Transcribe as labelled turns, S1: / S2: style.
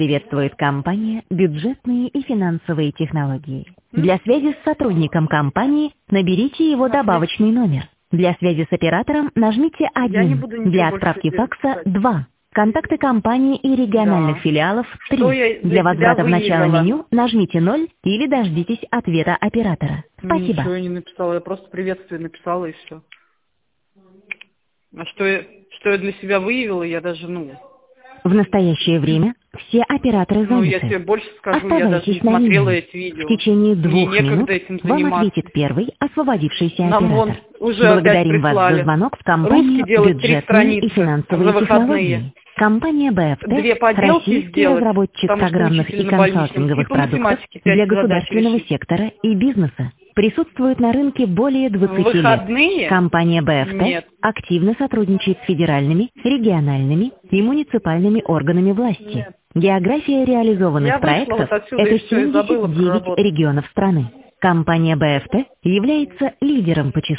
S1: Приветствует компания «Бюджетные и финансовые технологии». Для связи с сотрудником компании наберите его добавочный номер. Для связи с оператором нажмите 1. Для отправки факса 2. Контакты компании и региональных филиалов 3. Для возврата в начало меню нажмите 0 или дождитесь ответа оператора. Спасибо.
S2: Ничего я не написала, я просто приветствие написала и все. А что я для себя выявила, я даже,
S1: В настоящее время все операторы заняты.
S2: я тебе больше скажу, я даже не
S1: Оставайтесь на
S2: смотрела
S1: линии.
S2: эти видео.
S1: В течение 2
S2: Мне некогда
S1: минут
S2: этим
S1: вам
S2: заниматься.
S1: ответит первый освободившийся
S2: Нам
S1: оператор.
S2: уже
S1: Благодарим
S2: опять
S1: вас
S2: прислали.
S1: за звонок в
S2: Русский
S1: компанию
S2: делает 3
S1: «Бюджетные
S2: страницы
S1: и финансовые
S2: за выходные.
S1: технологии». Компания БФТ,
S2: 2 поделки
S1: российский
S2: сделать,
S1: разработчик
S2: потому что
S1: программных
S2: учитель
S1: и
S2: на больничном,
S1: консалтинговых
S2: и по
S1: продуктов
S2: математике 5
S1: для
S2: задач
S1: государственного
S2: решить.
S1: сектора и бизнеса. Присутствует на рынке более 20
S2: В выходные?
S1: лет. Компания БФТ
S2: Нет.
S1: активно сотрудничает с федеральными, региональными и муниципальными органами власти.
S2: Нет.
S1: География реализованных
S2: Я вышла
S1: проектов
S2: вот отсюда
S1: – это
S2: и всё, и забыла про
S1: 79
S2: работу.
S1: регионов страны. Компания БФТ является лидером по числу